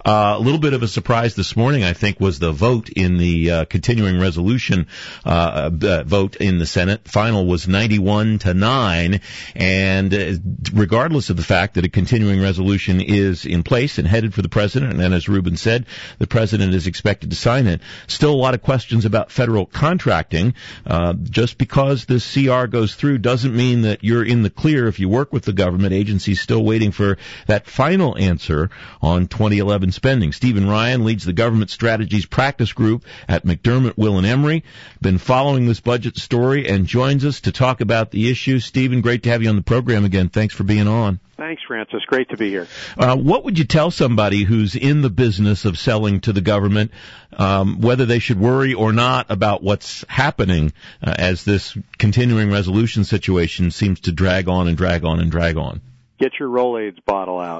A little bit of a surprise this morning, I think, was the vote in the continuing resolution vote in the Senate. Final was 91-9, and regardless of the fact that a continuing resolution is in place and headed for the president, and as Rubin said, the president is expected to sign it, still a lot of questions about federal contracting. Just because the CR goes through doesn't mean that you're in the clear if you work with the government. Agencies still waiting for that final answer on 2011 spending. Stephen Ryan leads the Government Strategies Practice Group at McDermott, Will & Emery. Been following this budget story and joins us to talk about the issue. Stephen, great to have you on the program again. Thanks for being on. Thanks, Francis. Great to be here. What would you tell somebody who's in the business of selling to the government, whether they should worry or not about what's happening as this continuing resolution situation seems to drag on and drag on and drag on? Get your Rolaids bottle out.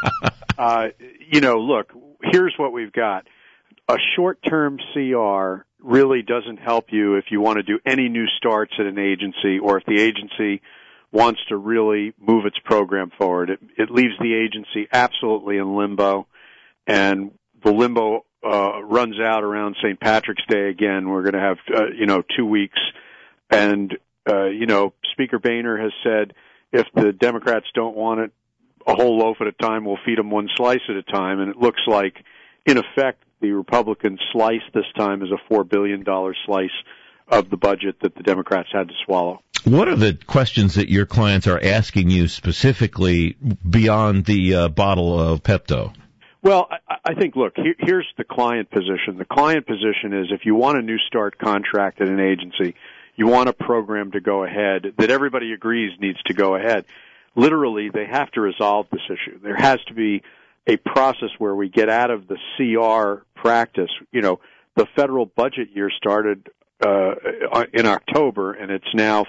Look, here's what we've got. A short-term CR really doesn't help you if you want to do any new starts at an agency, or if the agency wants to really move its program forward. It leaves the agency absolutely in limbo, and the limbo runs out around St. Patrick's Day again. We're going to have 2 weeks, and Speaker Boehner has said if the Democrats don't want it a whole loaf at a time, we'll feed them one slice at a time, and it looks like, in effect, the Republican slice this time is a $4 billion slice of the budget that the Democrats had to swallow. What are the questions that your clients are asking you specifically beyond the bottle of Pepto? Well, I think, look, here's the client position. The client position is if you want a new start contract at an agency, you want a program to go ahead that everybody agrees needs to go ahead. Literally, they have to resolve this issue. There has to be a process where we get out of the CR practice. The federal budget year started in October, and it's now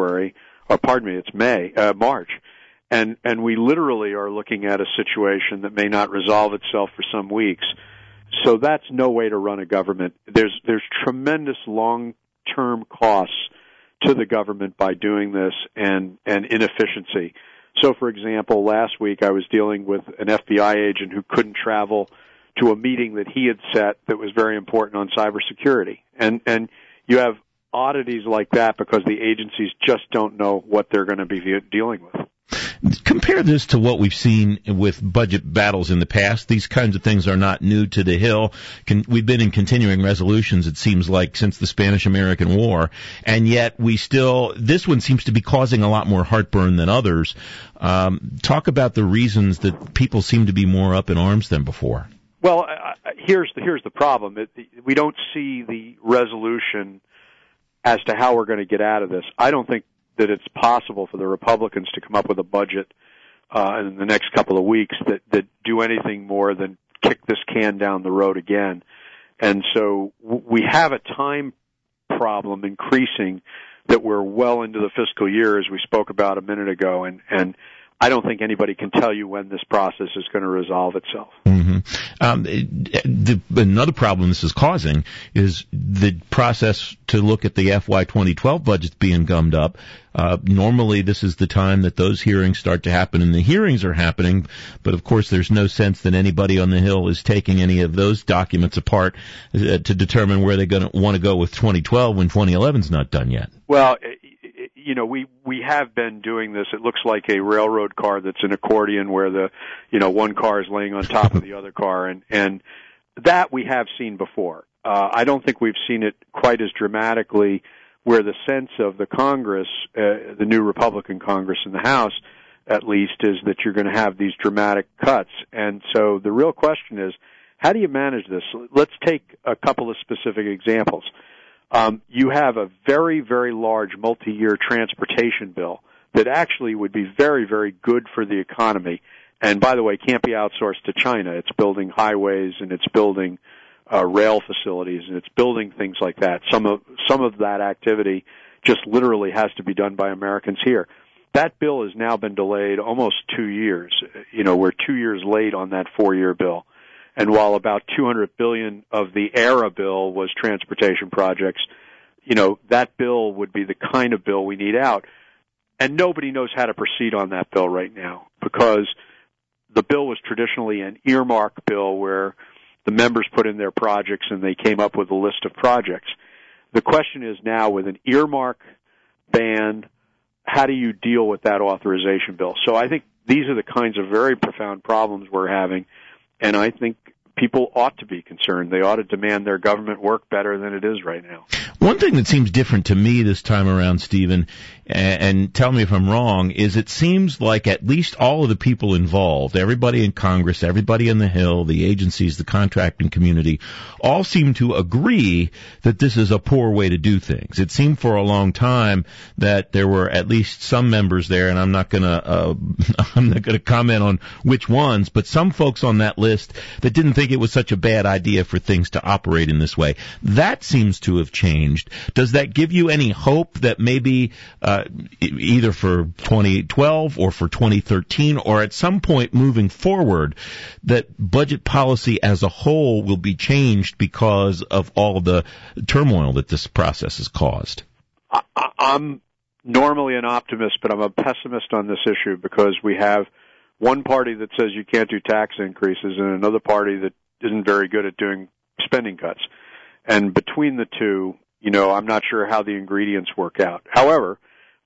it's March. And we literally are looking at a situation that may not resolve itself for some weeks. So that's no way to run a government. There's tremendous long-term costs to the government by doing this, and inefficiency. So, for example, last week I was dealing with an FBI agent who couldn't travel to a meeting that he had set that was very important on cybersecurity. And you have oddities like that because the agencies just don't know what they're going to be dealing with. Compare this to what we've seen with budget battles in the past. These kinds of things are not new to the Hill. We've been in continuing resolutions, it seems like, since the Spanish-American War, and yet this one seems to be causing a lot more heartburn than others. Talk about the reasons that people seem to be more up in arms than before. Well, here's the problem. We don't see the resolution as to how we're going to get out of this. I don't think that it's possible for the Republicans to come up with a budget in the next couple of weeks that do anything more than kick this can down the road again. And so we have a time problem increasing that we're well into the fiscal year, as we spoke about a minute ago, and I don't think anybody can tell you when this process is going to resolve itself. Mm-hmm. Another problem this is causing is the process to look at the FY 2012 budgets being gummed up. Normally this is the time that those hearings start to happen, and the hearings are happening, but of course there's no sense that anybody on the Hill is taking any of those documents apart to determine where they're going to want to go with 2012 when 2011's not done yet. Well, we have been doing this. It looks like a railroad car that's an accordion where one car is laying on top of the other car, and that we have seen before. I don't think we've seen it quite as dramatically, where the sense of the Congress, the new Republican Congress in the House, at least, is that you're going to have these dramatic cuts. And so the real question is, how do you manage this? Let's take a couple of specific examples. You have a very, very large multi-year transportation bill that actually would be very, very good for the economy. And by the way, can't be outsourced to China. It's building highways, and it's building rail facilities, and it's building things like that. Some of that activity just literally has to be done by Americans here. That bill has now been delayed almost 2 years. We're 2 years late on that 4-year bill. And while about $200 billion of the ERA bill was transportation projects, that bill would be the kind of bill we need out. And nobody knows how to proceed on that bill right now, because the bill was traditionally an earmark bill where the members put in their projects and they came up with a list of projects. The question is now, with an earmark ban, how do you deal with that authorization bill? So I think these are the kinds of very profound problems we're having, and I think people ought to be concerned. They ought to demand their government work better than it is right now. One thing that seems different to me this time around, Stephen, and tell me if I'm wrong, is it seems like at least all of the people involved, everybody in Congress, everybody in the Hill, the agencies, the contracting community, all seem to agree that this is a poor way to do things. It seemed for a long time that there were at least some members there, and I'm not going to comment on which ones, but some folks on that list that didn't think it was such a bad idea for things to operate in this way. That seems to have changed. Does that give you any hope that maybe either for 2012 or for 2013 or at some point moving forward that budget policy as a whole will be changed because of all the turmoil that this process has caused? I'm normally an optimist, but I'm a pessimist on this issue because we have one party that says you can't do tax increases and another party that isn't very good at doing spending cuts. And between the two, I'm not sure how the ingredients work out. However,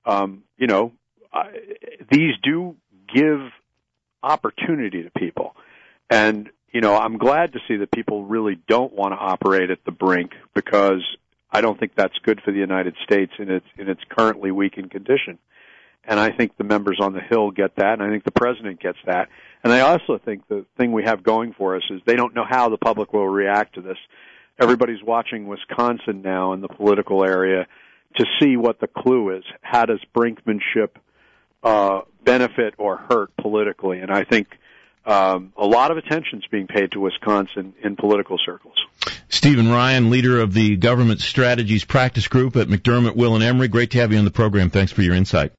these do give opportunity to people. And, I'm glad to see that people really don't want to operate at the brink because I don't think that's good for the United States in its currently weakened condition. And I think the members on the Hill get that, and I think the President gets that. And I also think the thing we have going for us is they don't know how the public will react to this. Everybody's watching Wisconsin now in the political area to see what the clue is. How does brinkmanship benefit or hurt politically? And I think a lot of attention is being paid to Wisconsin in political circles. Stephen Ryan, leader of the Government Strategies Practice Group at McDermott, Will & Emery. Great to have you on the program. Thanks for your insight.